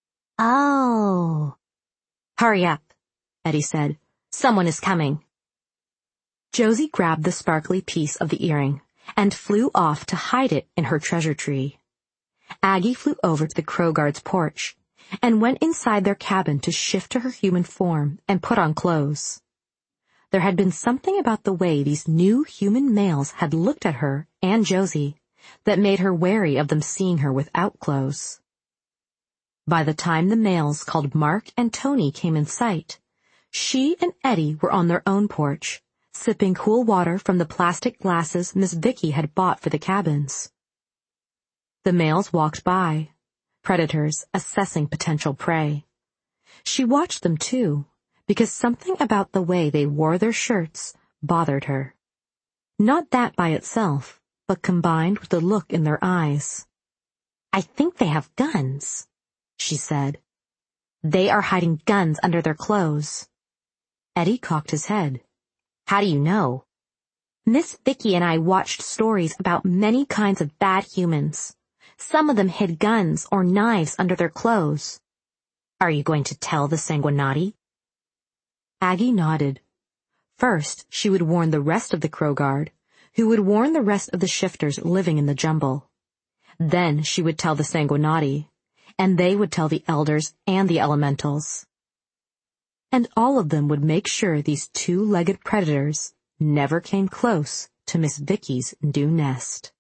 "Oh." "Hurry up," Eddie said. "Someone is coming." Josie grabbed the sparkly piece of the earring and flew off to hide it in her treasure tree. Aggie flew over to the Crow Guard's porch and went inside their cabin to shift to her human form and put on clothes. There had been something about the way these new human males had looked at her and Josie that made her wary of them seeing her without clothes. By the time the males called Mark and Tony came in sight, she and Eddie were on their own porch, sipping cool water from the plastic glasses Miss Vicky had bought for the cabins. The males walked by, predators assessing potential prey. She watched them too, because something about the way they wore their shirts bothered her. Not that by itself, but combined with the look in their eyes. "I think they have guns," she said. "They are hiding guns under their clothes." Eddie cocked his head. "How do you know?" "Miss Vicky and I watched stories about many kinds of bad humans. Some of them hid guns or knives under their clothes." "Are you going to tell the Sanguinati?" Aggie nodded. First, she would warn the rest of the Crow Guard, who would warn the rest of the shifters living in the jumble. Then she would tell the Sanguinati, and they would tell the elders and the elementals. And all of them would make sure these two-legged predators never came close to Miss Vicky's new nest.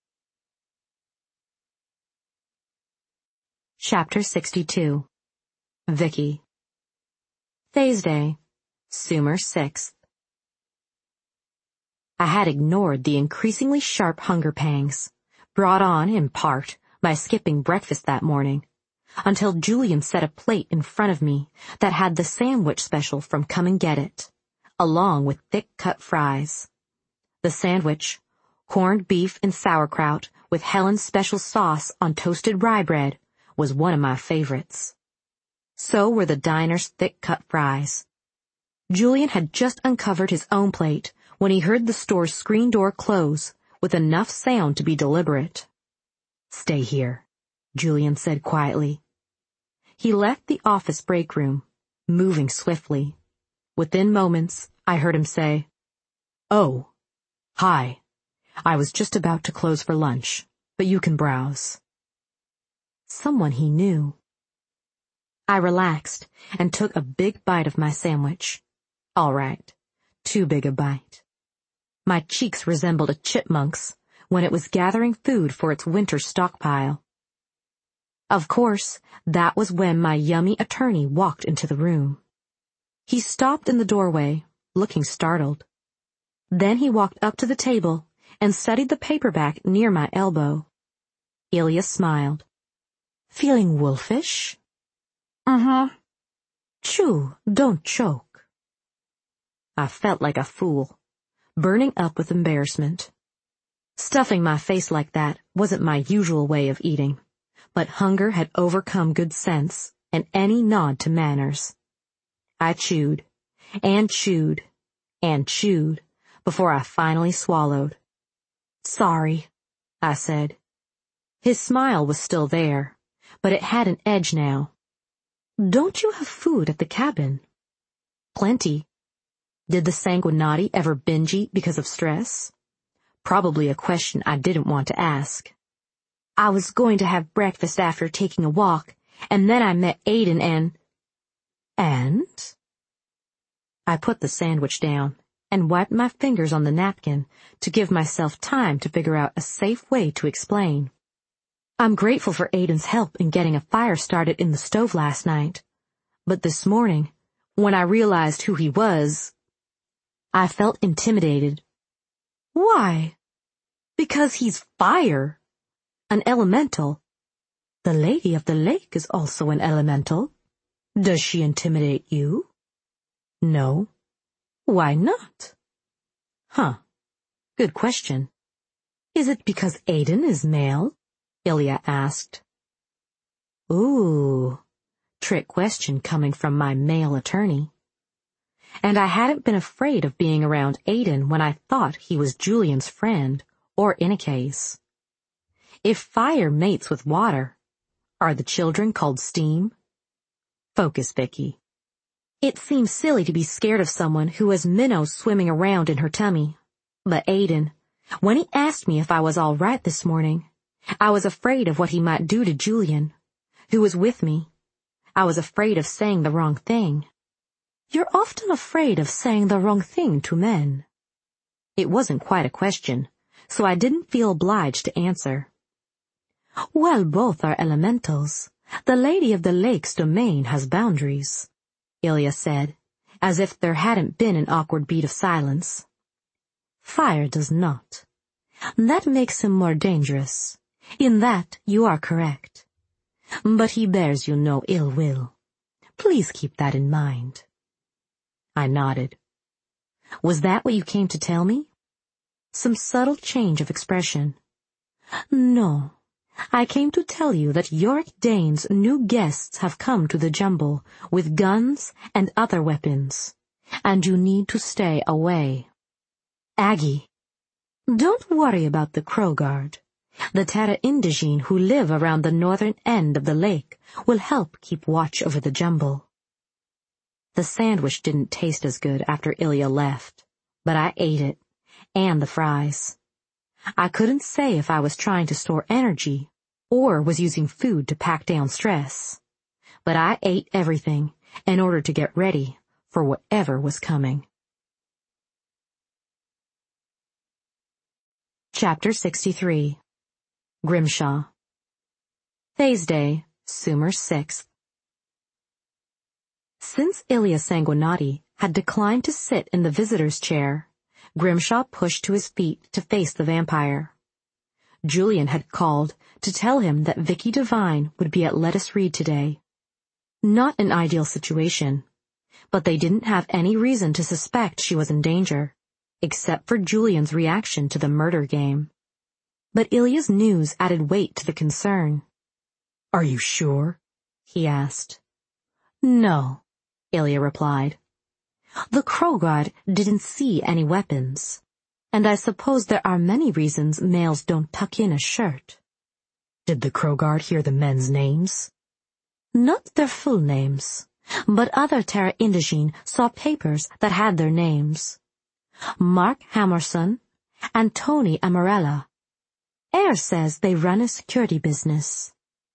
Chapter 62. Vicky. Thursday, Sumer 6th. I had ignored the increasingly sharp hunger pangs, brought on, in part, by skipping breakfast that morning, until Julian set a plate in front of me that had the sandwich special from Come and Get It, along with thick-cut fries. The sandwich, corned beef and sauerkraut with Helen's special sauce on toasted rye bread, was one of my favorites. So were the diner's thick-cut fries. Julian had just uncovered his own plate when he heard the store's screen door close with enough sound to be deliberate. "Stay here," Julian said quietly. He left the office break room, moving swiftly. Within moments, I heard him say, "Oh, hi. I was just about to close for lunch, but you can browse." Someone he knew. I relaxed and took a big bite of my sandwich. All right, too big a bite. My cheeks resembled a chipmunk's when it was gathering food for its winter stockpile. Of course, that was when my yummy attorney walked into the room. He stopped in the doorway, looking startled. Then he walked up to the table and studied the paperback near my elbow. Ilya smiled. "Feeling wolfish?" "Uh-huh." "Chew, don't choke." I felt like a fool, burning up with embarrassment. Stuffing my face like that wasn't my usual way of eating, but hunger had overcome good sense and any nod to manners. I chewed, and chewed, and chewed, before I finally swallowed. "Sorry," I said. His smile was still there, but it had an edge now. "Don't you have food at the cabin?" "Plenty." Did the Sanguinati ever binge eat because of stress? Probably a question I didn't want to ask. "I was going to have breakfast after taking a walk, and then I met Aiden and—" "And?" I put the sandwich down and wiped my fingers on the napkin to give myself time to figure out a safe way to explain. "I'm grateful for Aiden's help in getting a fire started in the stove last night. But this morning, when I realized who he was, I felt intimidated." "Why?" "Because he's fire. An elemental. The Lady of the Lake is also an elemental. Does she intimidate you?" "No," Why not? Huh. Good question. Is it because Aiden is male? Ilya asked. Ooh, trick question coming from my male attorney. And I hadn't been afraid of being around Aiden when I thought he was Julian's friend, or Iniké's. If fire mates with water, are the children called steam? Focus, Vicky. It seems silly to be scared of someone who has minnows swimming around in her tummy. But Aiden, when he asked me if I was all right this morning, I was afraid of what he might do to Julian, who was with me. I was afraid of saying the wrong thing. You're often afraid of saying the wrong thing to men. It wasn't quite a question, so I didn't feel obliged to answer. Well, both are elementals. The Lady of the Lake's domain has boundaries, Ilya said, as if there hadn't been an awkward beat of silence. Fire does not. That makes him more dangerous. In that you are correct. But he bears you no ill will. Please keep that in mind. I nodded. Was that what you came to tell me? Some subtle change of expression. No. I came to tell you that Yorick Dane's new guests have come to the Jumble with guns and other weapons, and you need to stay away. Aggie, don't worry about the Crow Guard. The Terra Indigene who live around the northern end of the lake will help keep watch over the Jumble. The sandwich didn't taste as good after Ilya left, but I ate it, and the fries. I couldn't say if I was trying to store energy or was using food to pack down stress, but I ate everything in order to get ready for whatever was coming. Chapter 63. Grimshaw. Thursday, Sumer 6th. Since Ilya Sanguinati had declined to sit in the visitor's chair, Grimshaw pushed to his feet to face the vampire. Julian had called to tell him that Vicky Devine would be at Lettuce Reed today. Not an ideal situation, but they didn't have any reason to suspect she was in danger, except for Julian's reaction to the murder game. But Ilya's news added weight to the concern. Are you sure? He asked. No, Ilya replied. The Crow Guard didn't see any weapons, and I suppose there are many reasons males don't tuck in a shirt. Did the Crow Guard hear the men's names? Not their full names, but other Terra Indigene saw papers that had their names. Mark Hammerson and Tony Amarella. Eyre says they run a security business.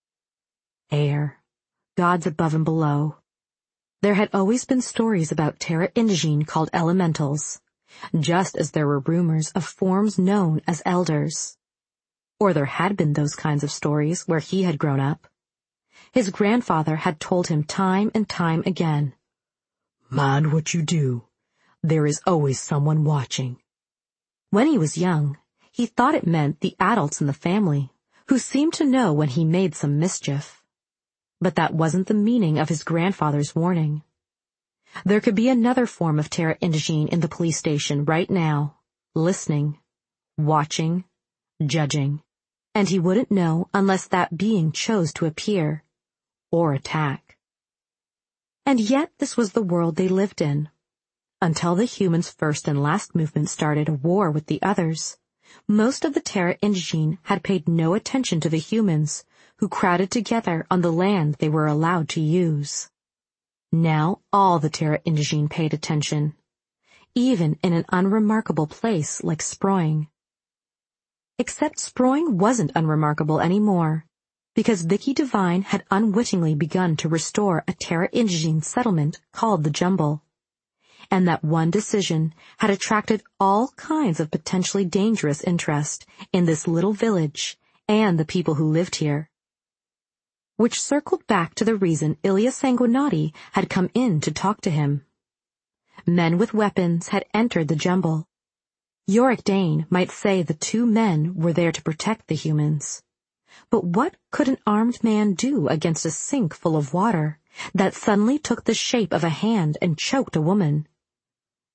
Eyre, gods above and below. There had always been stories about Terra Indigene called elementals, just as there were rumors of forms known as elders. Or there had been those kinds of stories where he had grown up. His grandfather had told him time and time again, "Mind what you do. There is always someone watching." When he was young, he thought it meant the adults in the family, who seemed to know when he made some mischief. But that wasn't the meaning of his grandfather's warning. There could be another form of Terra Indigene in the police station right now, listening, watching, judging, and he wouldn't know unless that being chose to appear, or attack. And yet this was the world they lived in. Until the humans' first and last movement started a war with the others, most of the Terra Indigene had paid no attention to the humans, who crowded together on the land they were allowed to use. Now all the Terra Indigene paid attention, even in an unremarkable place like Sproing. Except Sproing wasn't unremarkable anymore, because Vicky Devine had unwittingly begun to restore a Terra Indigene settlement called the Jumble. And that one decision had attracted all kinds of potentially dangerous interest in this little village and the people who lived here. Which circled back to the reason Ilya Sanguinati had come in to talk to him. Men with weapons had entered the Jumble. Yorick Dane might say the two men were there to protect the humans. But what could an armed man do against a sink full of water that suddenly took the shape of a hand and choked a woman?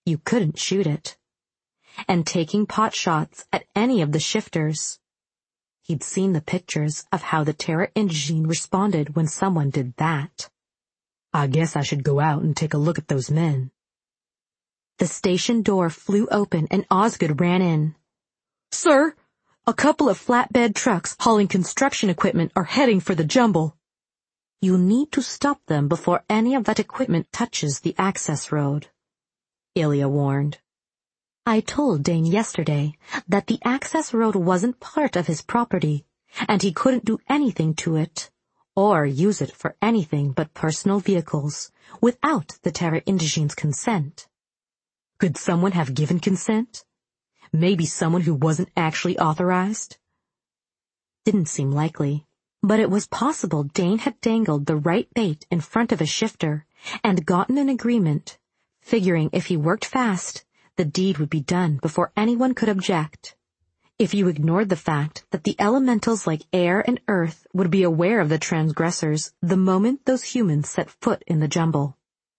You couldn't shoot it. And taking pot shots at any of the shifters. He'd seen the pictures of how the Terra Indigene responded when someone did that. I guess I should go out and take a look at those men. The station door flew open and Osgood ran in. Sir, a couple of flatbed trucks hauling construction equipment are heading for the jumble. You need to stop them before any of that equipment touches the access road, Ilya warned. I told Dane yesterday that the access road wasn't part of his property, and he couldn't do anything to it, or use it for anything but personal vehicles, without the Terra Indigene's consent. Could someone have given consent? Maybe someone who wasn't actually authorized? Didn't seem likely, but it was possible Dane had dangled the right bait in front of a shifter and gotten an agreement, figuring if he worked fast, the deed would be done before anyone could object. If you ignored the fact that the elementals like air and earth would be aware of the transgressors the moment those humans set foot in the jumble.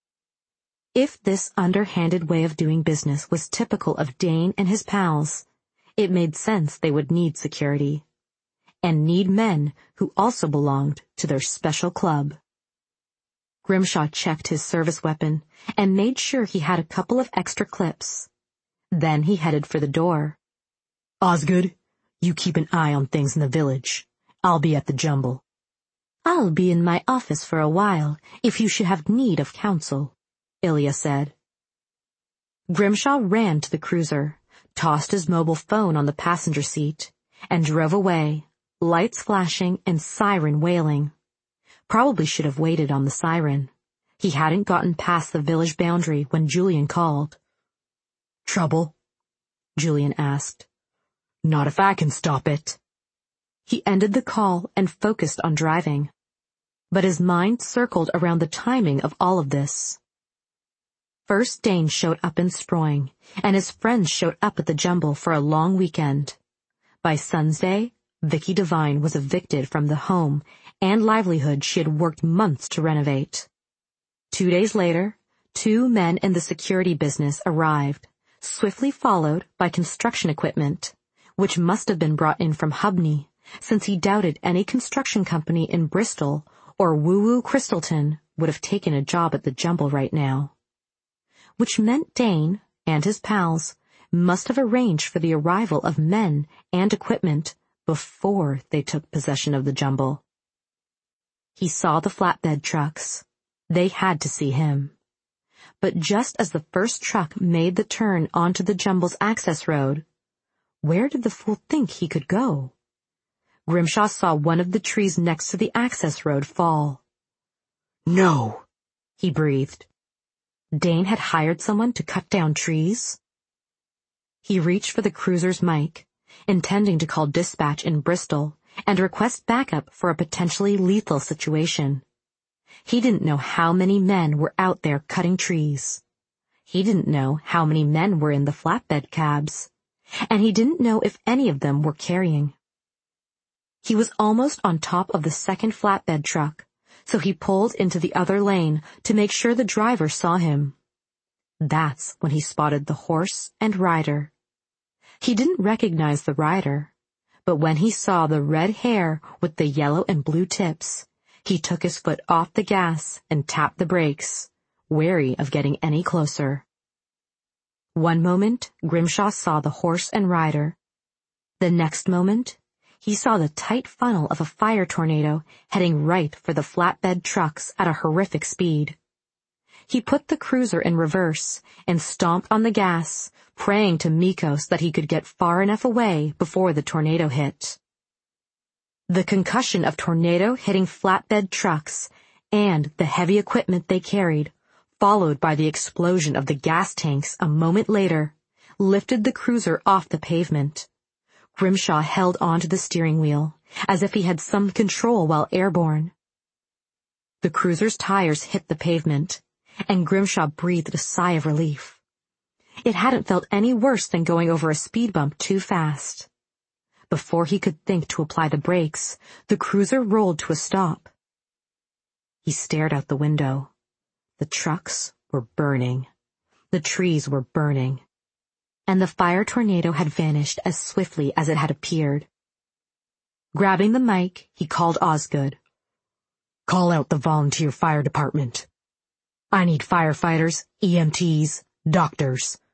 If this underhanded way of doing business was typical of Dane and his pals, it made sense they would need security, and need men who also belonged to their special club. Grimshaw checked his service weapon and made sure he had a couple of extra clips. Then he headed for the door. Osgood, you keep an eye on things in the village. I'll be at the jumble. I'll be in my office for a while if you should have need of counsel, Ilya said. Grimshaw ran to the cruiser, tossed his mobile phone on the passenger seat, and drove away, lights flashing and siren wailing. Probably should have waited on the siren. He hadn't gotten past the village boundary when Julian called. Trouble? Julian asked. Not if I can stop it. He ended the call and focused on driving. But his mind circled around the timing of all of this. First Dane showed up in Sproing, and his friends showed up at the jumble for a long weekend. By Sunday, Vicky Devine was evicted from the home and livelihood she had worked months to renovate. 2 days later, 2 men in the security business arrived, swiftly followed by construction equipment, which must have been brought in from Hubney, since he doubted any construction company in Bristol or woo-woo Crystalton would have taken a job at the jumble right now. Which meant Dane and his pals must have arranged for the arrival of men and equipment before they took possession of the jumble. He saw the flatbed trucks. They had to see him. But just as the first truck made the turn onto the jumble's access road, where did the fool think he could go? Grimshaw saw one of the trees next to the access road fall. No, he breathed. Dane had hired someone to cut down trees? He reached for the cruiser's mic, intending to call dispatch in Bristol and request backup for a potentially lethal situation. He didn't know how many men were out there cutting trees. He didn't know how many men were in the flatbed cabs, and he didn't know if any of them were carrying. He was almost on top of the second flatbed truck, so he pulled into the other lane to make sure the driver saw him. That's when he spotted the horse and rider. He didn't recognize the rider, but when he saw the red hair with the yellow and blue tips, he took his foot off the gas and tapped the brakes, wary of getting any closer. One moment, Grimshaw saw the horse and rider. The next moment, he saw the tight funnel of a fire tornado heading right for the flatbed trucks at a horrific speed. He put the cruiser in reverse and stomped on the gas, praying to Mikos that he could get far enough away before the tornado hit. The concussion of tornado hitting flatbed trucks and the heavy equipment they carried, followed by the explosion of the gas tanks a moment later, lifted the cruiser off the pavement. Grimshaw held onto the steering wheel, as if he had some control while airborne. The cruiser's tires hit the pavement, and Grimshaw breathed a sigh of relief. It hadn't felt any worse than going over a speed bump too fast. Before he could think to apply the brakes, the cruiser rolled to a stop. He stared out the window. The trucks were burning. The trees were burning. And the fire tornado had vanished as swiftly as it had appeared. Grabbing the mic, he called Osgood. Call out the volunteer fire department. I need firefighters, EMTs, doctors.